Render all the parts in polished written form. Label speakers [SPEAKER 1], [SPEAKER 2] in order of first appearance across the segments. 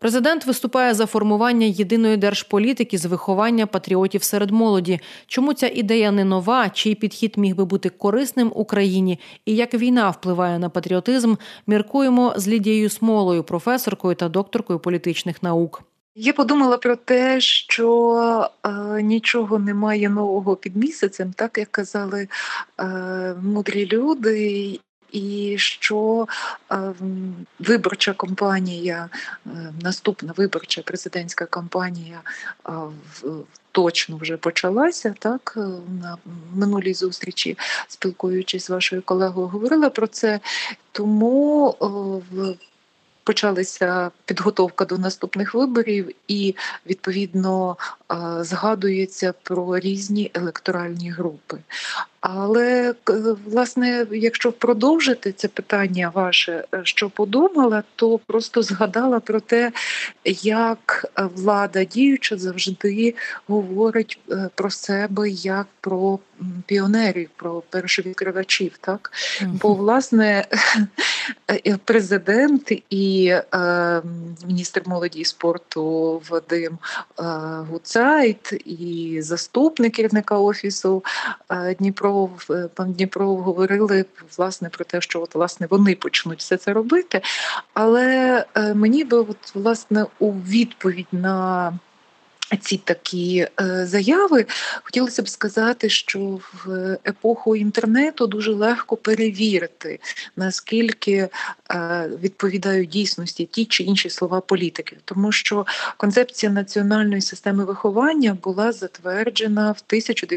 [SPEAKER 1] Президент виступає за формування єдиної держполітики з виховання патріотів серед молоді. Чому ця ідея не нова, чий підхід міг би бути корисним Україні і як війна впливає на патріотизм, міркуємо з Лідією Смолою, професоркою та докторкою політичних наук.
[SPEAKER 2] Я подумала про те, що нічого немає нового під місяцем, так як казали мудрі люди, і що виборча кампанія, наступна виборча президентська кампанія точно вже почалася, так, на минулій зустрічі, спілкуючись з вашою колегою, говорила про це, тому почалася підготовка до наступних виборів і, відповідно, згадується про різні електоральні групи. Але, власне, якщо продовжити це питання ваше, що подумала, то просто згадала про те, як влада діюча завжди говорить про себе як про піонерів, про першовідкривачів. Так? Бо, власне, президент і міністр молоді і спорту Вадим Гуцайт, і заступник керівника офісу пан Дніпров говорили власне про те, що власне вони почнуть все це робити. Але мені би власне у відповідь на ці такі заяви хотілося б сказати, що в епоху інтернету дуже легко перевірити, наскільки відповідають дійсності ті чи інші слова політиків. Тому що концепція національної системи виховання була затверджена в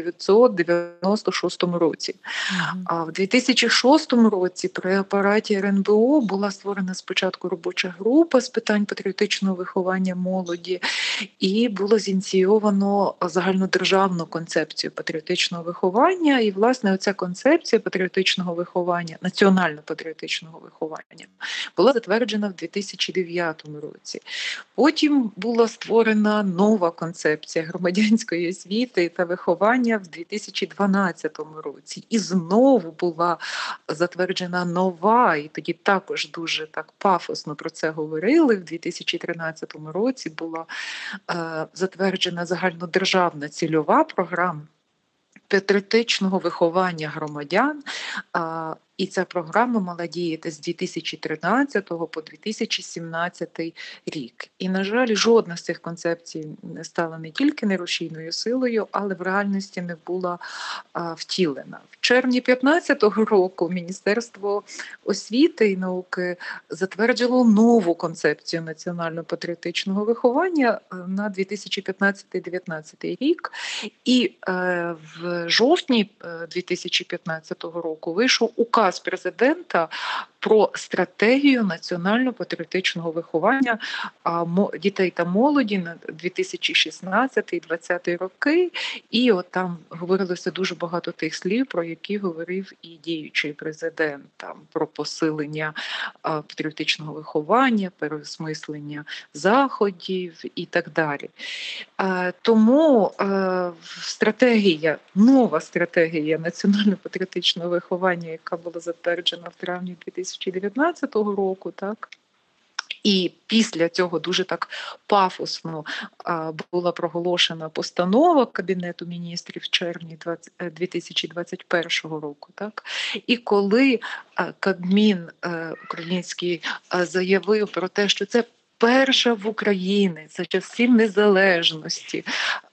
[SPEAKER 2] 1996 році. А в 2006 році при апараті РНБО була створена спочатку робоча група з питань патріотичного виховання молоді, і було зініційовано загальнодержавну концепцію патріотичного виховання. І, власне, оця концепція патріотичного виховання, національно-патріотичного виховання, була затверджена в 2009 році. Потім була створена нова концепція громадянської освіти та виховання в 2012 році. І знову була затверджена нова, і тоді також дуже так пафосно про це говорили. В 2013 році була затверджена загальнодержавна цільова програма патріотичного виховання громадян. І ця програма мала діяти з 2013 по 2017 рік. І, на жаль, жодна з цих концепцій не стала не тільки нерушійною силою, але в реальності не була втілена. В червні 2015 року Міністерство освіти і науки затвердило нову концепцію національно-патріотичного виховання на 2015-2019 рік. І в жовтні 2015 року вийшов указ президента про стратегію національно-патріотичного виховання дітей та молоді на 2016-2020 роки. І от там говорилося дуже багато тих слів, про які говорив і діючий президент, там, про посилення патріотичного виховання, переосмислення заходів і так далі. Тому нова стратегія національно-патріотичного виховання, яка була затверджена в травні 2019 року, так, і після цього дуже так пафосно була проголошена постанова Кабінету міністрів в червні 2021 року. Так? І коли Кабмін український заявив про те, що це перша в Україні за часів незалежності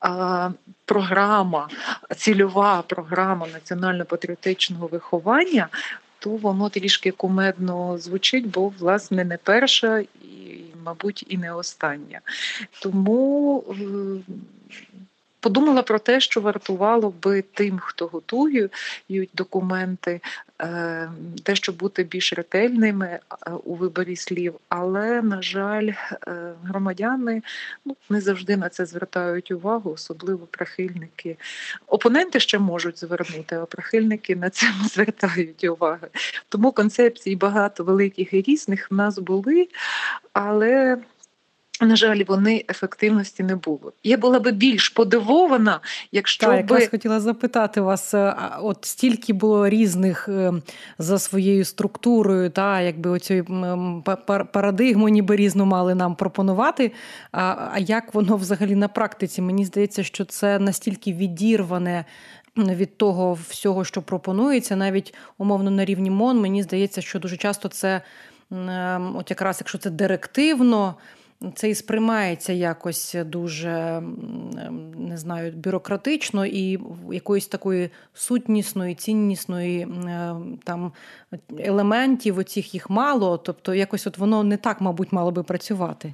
[SPEAKER 2] цільова програма національно-патріотичного виховання, то воно трішки кумедно звучить, бо, власне, не перша і, мабуть, і не остання. Тому подумала про те, що вартувало би тим, хто готують документи, дещо бути більш ретельними у виборі слів, але, на жаль, громадяни не завжди на це звертають увагу, особливо прихильники. Опоненти ще можуть звернути, а прихильники на це не звертають уваги. Тому концепцій багато великих і різних в нас були, але на жаль, вони ефективності не було. Я була би більш подивована, якщо
[SPEAKER 1] Так, якраз хотіла запитати вас, от стільки було різних за своєю структурою, якби оцю парадигму ніби різну мали нам пропонувати, а як воно взагалі на практиці? Мені здається, що це настільки відірване від того всього, що пропонується, навіть умовно на рівні МОН, мені здається, що дуже часто це, от якраз якщо це директивно, це і сприймається якось дуже, не знаю, бюрократично і якоїсь такої сутнісної, ціннісної там елементів, оцих їх мало, тобто якось от воно не так, мабуть, мало би працювати.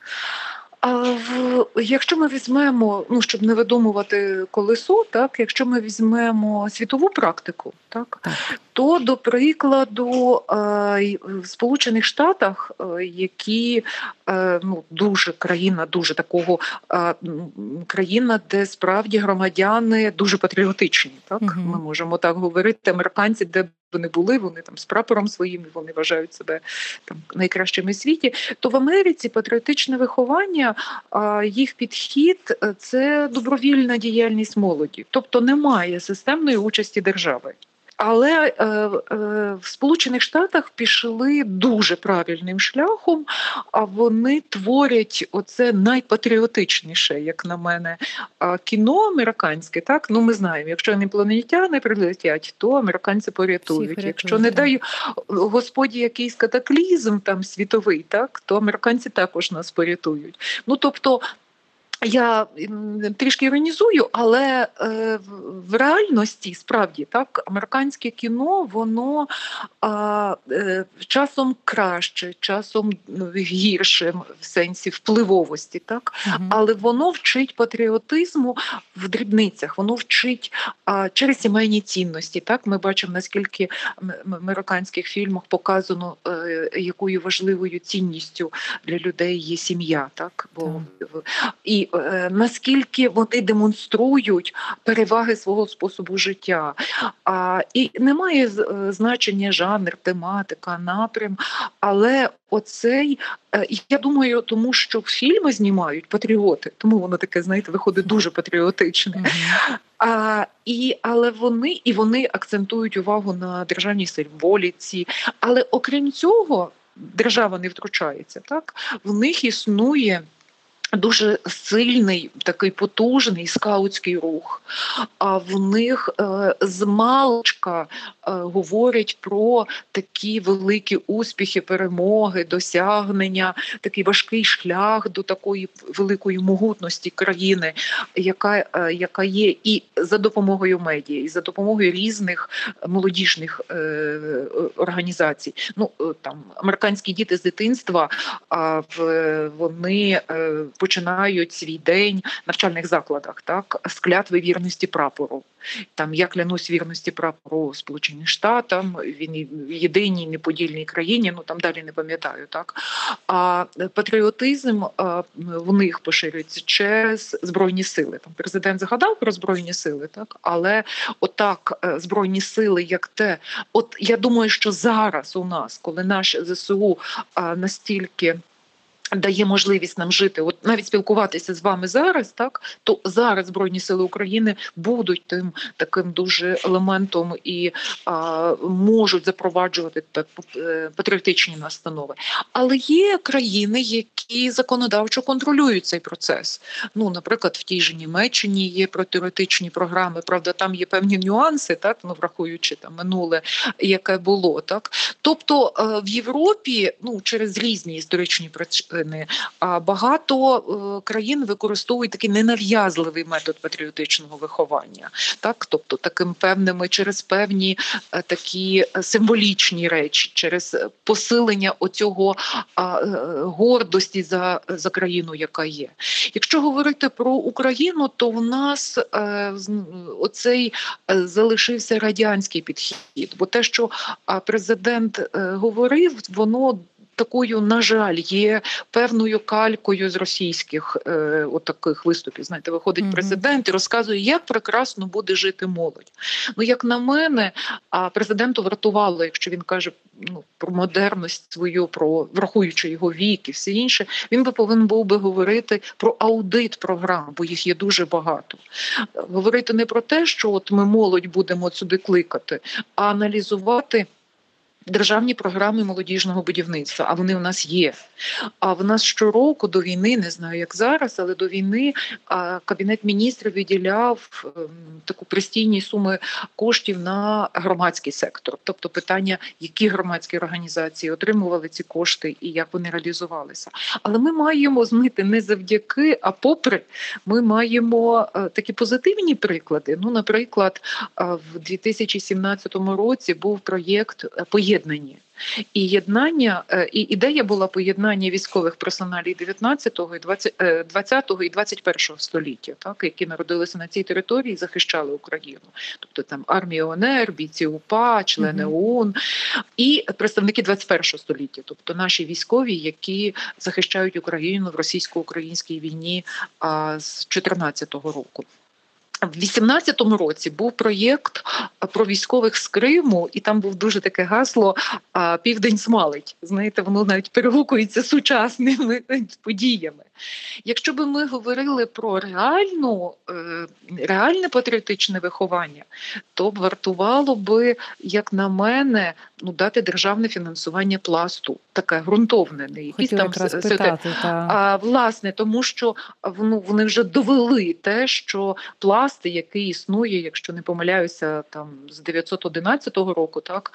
[SPEAKER 2] Якщо ми візьмемо, щоб не видумувати колесо, якщо ми візьмемо світову практику, то, до прикладу, в Сполучених Штатах, які країна, де справді громадяни дуже патріотичні, ми можемо так говорити, американці, де вони були, вони там з прапором своїм, вони вважають себе там найкращими в світі, то в Америці патріотичне виховання, їх підхід – це добровільна діяльність молоді, тобто немає системної участі держави. Але в Сполучених Штатах пішли дуже правильним шляхом, а вони творять оце найпатріотичніше, як на мене, кіно американське. Ми знаємо, якщо інопланетяни прилетять, то американці порятують. Якщо, не дай Господі, якийсь катаклізм там світовий, то американці також нас порятують. Тобто, я трішки іронізую, але в реальності, справді, американське кіно, воно часом краще, часом гірше в сенсі впливовості, але воно вчить патріотизму в дрібницях, воно вчить через сімейні цінності. Ми бачимо, наскільки в американських фільмах показано, якою важливою цінністю для людей є сім'я. І наскільки вони демонструють переваги свого способу життя. І немає значення жанр, тематика, напрям, але оцей, я думаю, тому що фільми знімають патріоти, тому воно таке, знаєте, виходить дуже патріотичне. Але вони акцентують увагу на державній символіці. Але окрім цього, держава не втручається. В них існує дуже сильний, такий потужний скаутський рух. А в них змалечка говорять про такі великі успіхи, перемоги, досягнення, такий важкий шлях до такої великої могутності країни, яка є і за допомогою медіа, і за допомогою різних молодіжних організацій. Американські діти з дитинства, вони починають свій день в навчальних закладах, з клятви вірності прапору. Я клянусь вірності прапору Сполучених Штатів, він в єдиній неподільній країні, далі не пам'ятаю. А патріотизм в них поширюється через Збройні сили. Президент згадав про Збройні сили, але Збройні сили, як те, я думаю, що зараз у нас, коли наш ЗСУ настільки дає можливість нам жити, навіть спілкуватися з вами зараз, то зараз Збройні сили України будуть тим таким дуже елементом і можуть запроваджувати патріотичні настанови. Але є країни, які законодавчо контролюють цей процес. Наприклад, в тій же Німеччині є патріотичні програми, правда, там є певні нюанси, враховуючи минуле, яке було. Тобто в Європі, через різні історичні причини, багато країн використовують такий ненав'язливий метод патріотичного виховання. Тобто таким певними, через певні такі символічні речі, через посилення оцього гордості за країну, яка є. Якщо говорити про Україну, то в нас оцей залишився радянський підхід. Бо те, що президент говорив, воно такою, на жаль, є певною калькою з російських отаких виступів. Знаєте, виходить президент і розказує, як прекрасно буде жити молодь. Ну, як на мене, президенту вартувало, якщо він каже про модерність свою, врахуючи його вік і все інше, він би повинен був би говорити про аудит програм, бо їх є дуже багато. Говорити не про те, що от ми молодь будемо сюди кликати, а аналізувати державні програми молодіжного будівництва, а вони у нас є. А в нас щороку до війни, не знаю як зараз, але до війни Кабінет міністрів виділяв таку постійні суми коштів на громадський сектор. Тобто питання, які громадські організації отримували ці кошти і як вони реалізувалися. Але ми маємо, знаєте, не завдяки, а попри, ми маємо такі позитивні приклади. Ну, наприклад, в 2017 році був проєкт «Поєднані». І ідея була поєднання військових персоналів 19-го, 20-го і 21-го століття, так, які народилися на цій території і захищали Україну. Тобто там армія УНР, бійці УПА, члени ОУН і представники 21-го століття, тобто наші військові, які захищають Україну в російсько-українській війні з 14-го року. В 18-му році був проєкт про військових з Криму, і там був дуже таке гасло «Південь смалить». Знаєте, воно навіть перегукується сучасними подіями. Якщо б ми говорили про реальне патріотичне виховання, то б вартувало би, як на мене, дати державне фінансування Пласту, таке ґрунтовне. Не якісь там власне, тому що вони вже довели те, що Пласт, який існує, якщо не помиляюся, там з 911 року, так,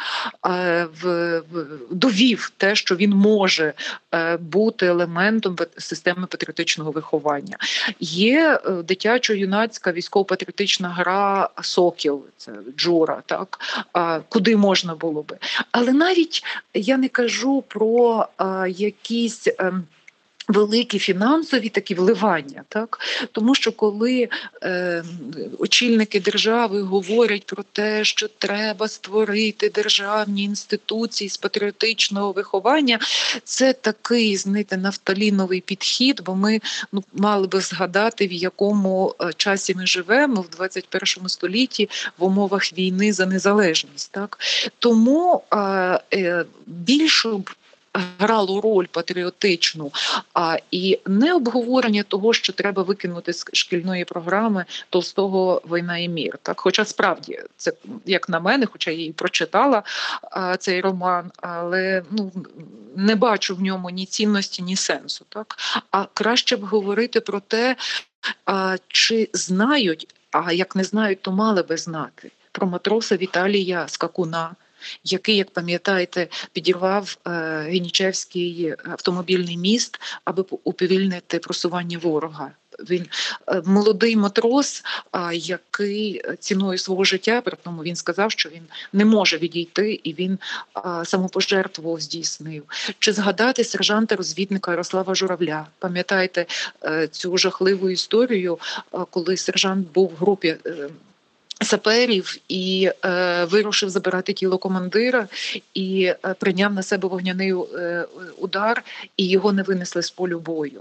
[SPEAKER 2] довів те, що він може бути елементом системи патріотичного виховання. Є дитячо-юнацька військово-патріотична гра «Сокіл», це Джура, так, куди можна було би. Але навіть я не кажу про якісь великі фінансові такі вливання, так? Тому що коли очільники держави говорять про те, що треба створити державні інституції з патріотичного виховання, це такий, знаєте, нафталіновий підхід, бо ми мали би згадати, в якому часі ми живемо, в 21 столітті, в умовах війни за незалежність. Так? Тому більшу грало роль патріотичну, і не обговорення того, що треба викинути з шкільної програми Толстого «Війна і мір». Так? Хоча справді, це, як на мене, хоча я її прочитала, цей роман, але не бачу в ньому ні цінності, ні сенсу. Так? А краще б говорити про те, чи знають, а як не знають, то мали би знати, про матроса Віталія Скакуна, який, як пам'ятаєте, підірвав Генічевський автомобільний міст, аби уповільнити просування ворога. Він молодий матрос, який ціною свого життя, при тому він сказав, що він не може відійти, і він самопожертву здійснив. Чи згадати сержанта-розвідника Ярослава Журавля? Пам'ятаєте цю жахливу історію, коли сержант був в групі саперів і вирушив забирати тіло командира і прийняв на себе вогняний удар, і його не винесли з полю бою.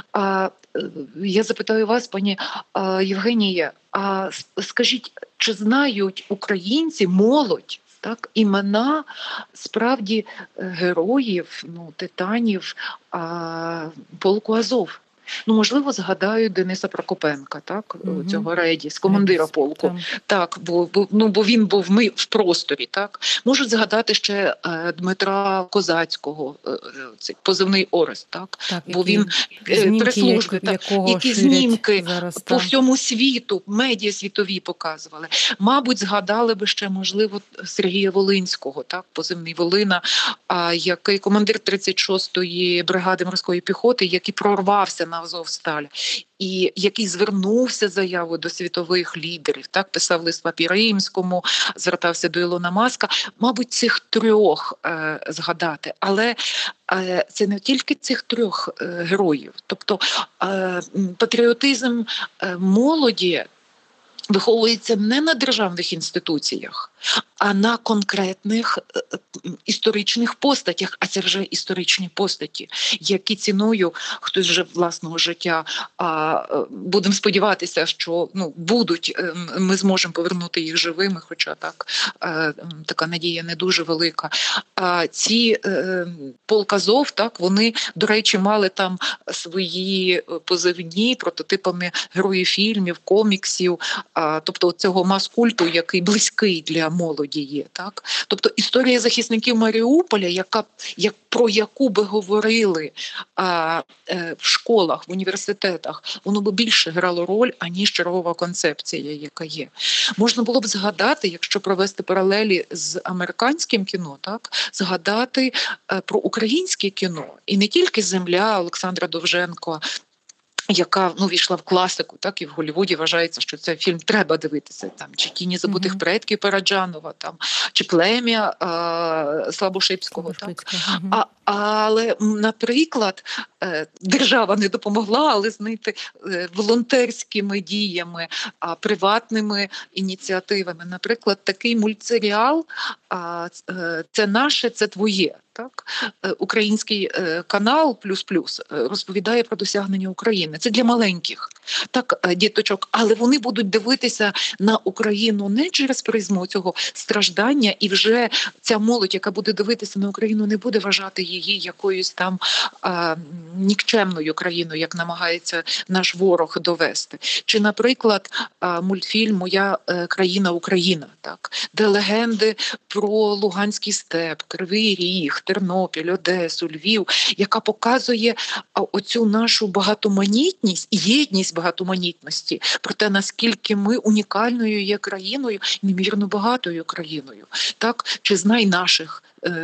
[SPEAKER 2] Я запитаю вас, пані Євгенія, скажіть, чи знають українці, молодь, так, імена справді героїв, титанів полку Азов? Можливо, згадаю Дениса Прокопенка, так, цього Редіс, командира полку. Так, бо він був в просторі, так. Можуть згадати ще Дмитра Козацького, цей позивний Орест, так, бо він прес-служби, які знімки зараз, по всьому світу, медіа світові показували. Мабуть, згадали би ще, можливо, Сергія Волинського, так, позивний Волина, який командир 36-ї бригади морської піхоти, який прорвався на Азовсталь, і який звернувся з заявою до світових лідерів, так, писав лист Папі Римському, звертався до Ілона Маска. Мабуть, цих трьох згадати, але це не тільки цих трьох героїв. Тобто патріотизм молоді виховується не на державних інституціях, а на конкретних історичних постатях, а це вже історичні постаті, які ціною хтось вже власного життя, будемо сподіватися, що будуть, ми зможемо повернути їх живими, хоча так, така надія не дуже велика. Ці полк Азов, так, вони, до речі, мали там свої позивні прототипами героїв фільмів, коміксів, тобто цього мас-культу, який близький для молоді є. Так? Тобто історія захисників Маріуполя, про яку би говорили в школах, в університетах, воно би більше грало роль, аніж чергова концепція, яка є. Можна було б згадати, якщо провести паралелі з американським кіно, так, згадати про українське кіно. І не тільки «Земля» Олександра Довженко, яка війшла в класику, так, і в Голлівуді вважається, що цей фільм треба дивитися, там, чи «Тіні забутих предків» Параджанова, там, чи «Плем'я» Слабошипського. Так. Але, наприклад, держава не допомогла, але знаєте, волонтерськими діями, приватними ініціативами. Наприклад, такий мультсеріал «Це наше, це твоє». Так? Український канал «Плюс-плюс» розповідає про досягнення України. Це для маленьких, так, діточок, але вони будуть дивитися на Україну не через призму цього страждання, і вже ця молодь, яка буде дивитися на Україну, не буде вважати її якоюсь там нікчемною країною, як намагається наш ворог довести. Чи, наприклад, мультфільм «Моя країна Україна», так, де легенди про Луганський степ, Кривий Ріг, Тернопіль, Одесу, Львів, яка показує оцю нашу багатоманітність, єдність багатоманітності, про те, наскільки ми унікальною є країною, неймовірно багатою країною. Так? Чи «Знай наших»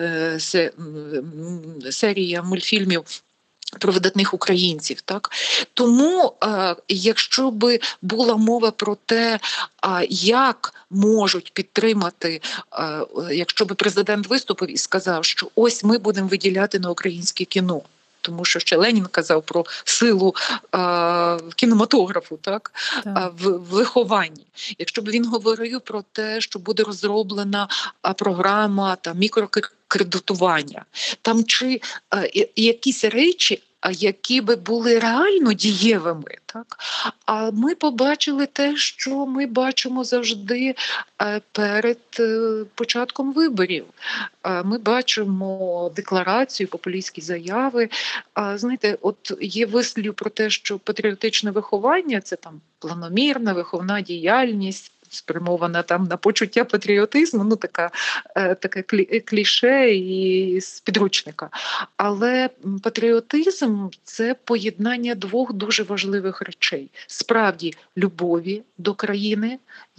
[SPEAKER 2] серія мультфільмів про видатних українців. Так? Тому, якщо би була мова про те, як можуть підтримати, якщо би президент виступив і сказав, що ось ми будемо виділяти на українське кіно, тому що ще Ленін казав про силу кінематографу, так? В вихованні. Якщо б він говорив про те, що буде розроблена програма мікрокредитування, там чи якісь речі, які би були реально дієвими. Так? А ми побачили те, що ми бачимо завжди перед початком виборів. Ми бачимо декларацію, популістські заяви. Знаєте, от є вислів про те, що патріотичне виховання – це там планомірна виховна діяльність, спрямована там на почуття патріотизму, таке кліше і з підручника. Але патріотизм – це поєднання двох дуже важливих речей. Справді, любові до країни,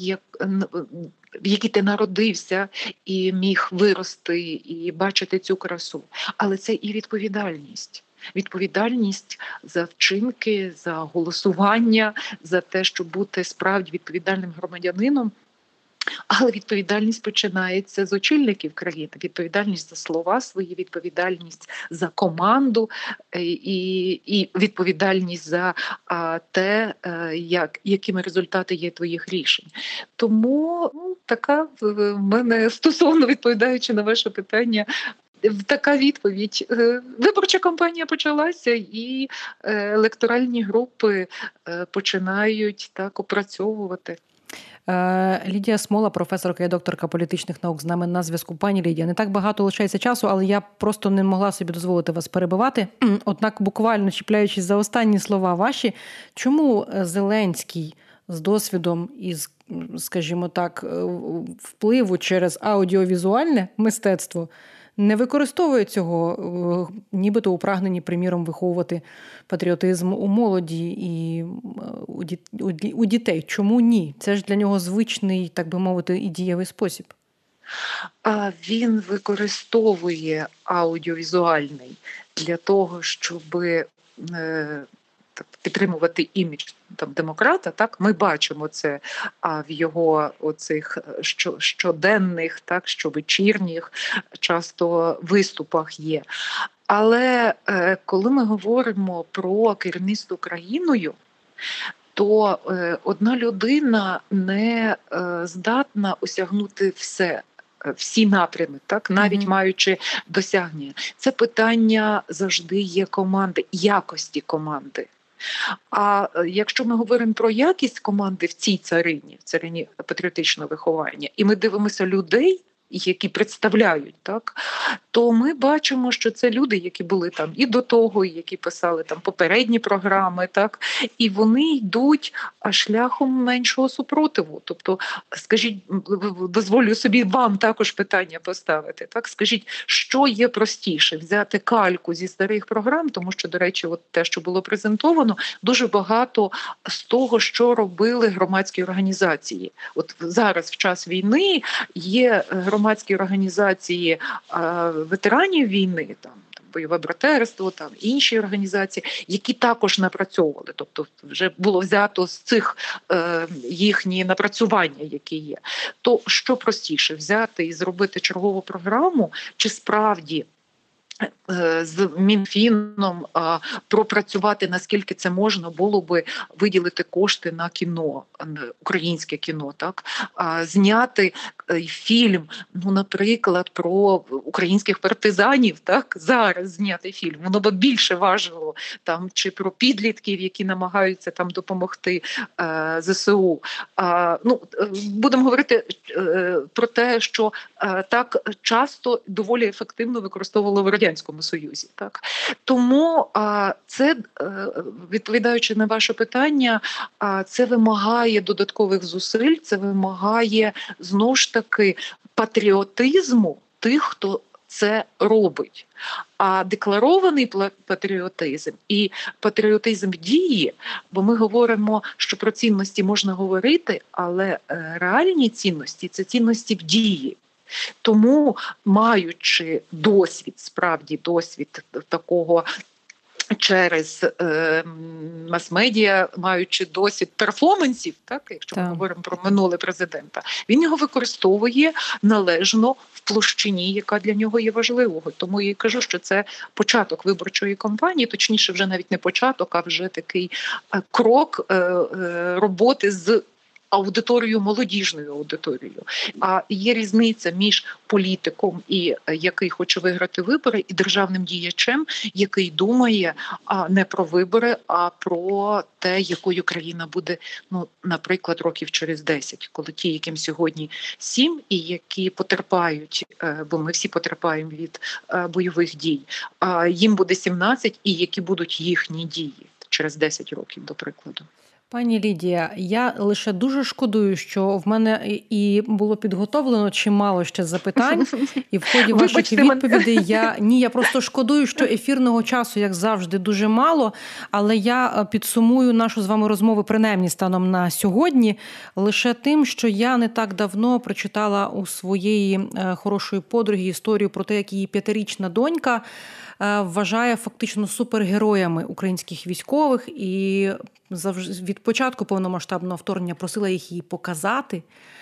[SPEAKER 2] в якій ти народився і міг вирости і бачити цю красу. Але це і відповідальність. Відповідальність за вчинки, за голосування, за те, щоб бути справді відповідальним громадянином. Але відповідальність починається з очільників країни. Відповідальність за слова свої, відповідальність за команду і відповідальність за те, якими результати є твоїх рішень. Тому така в мене, стосовно відповідаючи на ваше питання, така відповідь. Виборча кампанія почалася, і електоральні групи починають так опрацьовувати.
[SPEAKER 1] Лідія Смола, професорка і докторка політичних наук, з нами на зв'язку. Пані Лідія, не так багато лишається часу, але я просто не могла собі дозволити вас перебивати. Однак, буквально чіпляючись за останні слова ваші, чому Зеленський з досвідом і, скажімо так, впливу через аудіовізуальне мистецтво не використовує цього, нібито у прагненні, приміром, виховувати патріотизм у молоді і у дітей? Чому ні? Це ж для нього звичний, так би мовити, і дієвий спосіб.
[SPEAKER 2] Він використовує аудіовізуальний для того, щоб підтримувати імідж демократа, так, ми бачимо це в його оцих щоденних, так, щовечірніх часто виступах є. Але коли ми говоримо про керівництво країною, то одна людина не здатна осягнути все. Всі напрями, так, навіть маючи досягнення. Це питання завжди є команди, якості команди. А якщо ми говоримо про якість команди в цій царині патріотичного виховання, і ми дивимося людей, які представляють, так, то ми бачимо, що це люди, які були там і до того, і які писали там попередні програми, так, і вони йдуть шляхом меншого супротиву. Тобто, скажіть, дозволю собі вам також питання поставити. Так, скажіть, що є простіше взяти кальку зі старих програм, тому що, до речі, от те, що було презентовано, дуже багато з того, що робили громадські організації. От зараз, в час війни, є громадські організації ветеранів війни, там бойове братерство, там інші організації, які також напрацьовували. Тобто вже було взято з цих їхні напрацювання, які є. То що простіше, взяти і зробити чергову програму, чи справді з Мінфіном пропрацювати, наскільки це можна було би виділити кошти на кіно, українське кіно, так? Зняти фільм, ну, наприклад, про українських партизанів, так? Зараз зняти фільм, воно б більше важило, там, чи про підлітків, які намагаються там допомогти ЗСУ. Ну, будемо говорити про те, що так часто доволі ефективно використовували в Радянському Союзі. Так? Тому це, відповідаючи на ваше питання, це вимагає додаткових зусиль, це вимагає, знову ж таки, патріотизму тих, хто це робить. А декларований патріотизм і патріотизм дії, бо ми говоримо, що про цінності можна говорити, але реальні цінності – це цінності в дії. Тому, маючи досвід, справді досвід такого через мас-медіа, маючи досвід перформансів, так, якщо ми говоримо про минуле президента, він його використовує належно в площині, яка для нього є важливою. Тому я й кажу, що це початок виборчої кампанії, точніше вже навіть не початок, а вже такий крок роботи з аудиторією, молодіжною аудиторією. А є різниця між політиком, який хоче виграти вибори, і державним діячем, який думає не про вибори, а про те, якою країна буде, ну, наприклад, років через 10, коли ті, яким сьогодні 7, і які потерпають, бо ми всі потерпаємо від бойових дій, їм буде 17, і які будуть їхні дії через 10 років, до прикладу.
[SPEAKER 1] Пані Лідія, я лише дуже шкодую, що в мене і було підготовлено чимало ще запитань, і в ході ваших відповідей я просто шкодую, що ефірного часу, як завжди, дуже мало, але я підсумую нашу з вами розмову, принаймні станом на сьогодні, лише тим, що я не так давно прочитала у своєї хорошої подруги історію про те, як її 5-річна донька вважає фактично супергероями українських військових і від початку повномасштабного вторгнення просила її показати.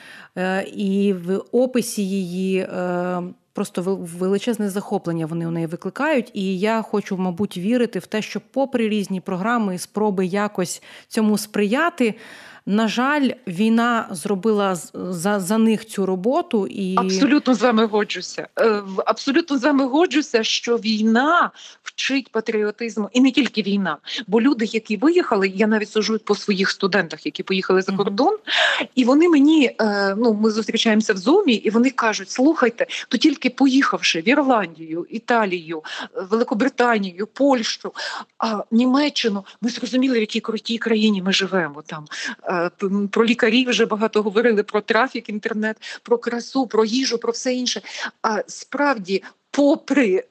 [SPEAKER 1] І в описі її просто величезне захоплення вони у неї викликають. І я хочу, мабуть, вірити в те, що попри різні програми і спроби якось цьому сприяти, на жаль, війна зробила за них цю роботу. І...
[SPEAKER 2] Абсолютно з вами годжуся. Абсолютно з вами годжуся, що війна вчить патріотизму. І не тільки війна. Бо люди, які виїхали, я навіть сужу по своїх студентах, які поїхали за кордон, і вони мені, ми зустрічаємося в Зумі, і вони кажуть, слухайте, то тільки поїхавши в Ірландію, Італію, Великобританію, Польщу, Німеччину, ми зрозуміли, в якій крутій країні ми живемо там. Про лікарів вже багато говорили, про трафік, інтернет, про красу, про їжу, про все інше. Справді, попри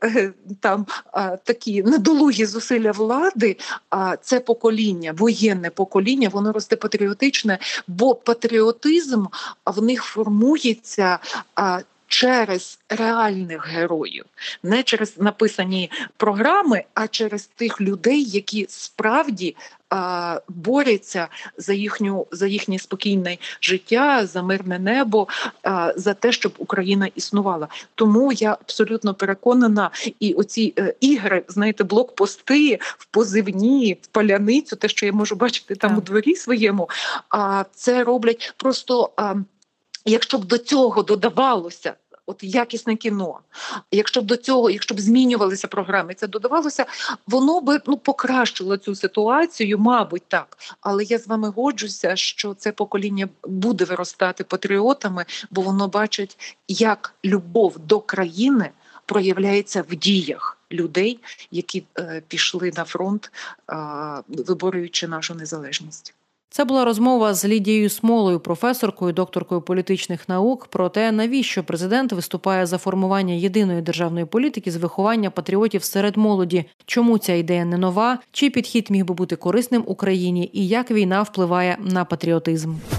[SPEAKER 2] такі недолугі зусилля влади, це покоління, воєнне покоління, воно росте патріотичне, бо патріотизм в них формується через реальних героїв, не через написані програми, а через тих людей, які справді борються за їхнє спокійне життя, за мирне небо, за те, щоб Україна існувала. Тому я абсолютно переконана, і оці ігри, знаєте, блокпости в позивні, в паляницю, те, що я можу бачити там у дворі своєму, це роблять просто, якщо б до цього додавалося якісне кіно. Якщо б змінювалися програми, це додавалося, воно би покращило цю ситуацію, мабуть, так. Але я з вами годжуся, що це покоління буде виростати патріотами, бо воно бачить, як любов до країни проявляється в діях людей, які пішли на фронт, виборюючи нашу незалежність.
[SPEAKER 1] Це була розмова з Лідією Смолою, професоркою, докторкою політичних наук, про те, навіщо президент виступає за формування єдиної державної політики з виховання патріотів серед молоді, чому ця ідея не нова, чий підхід міг би бути корисним Україні і як війна впливає на патріотизм.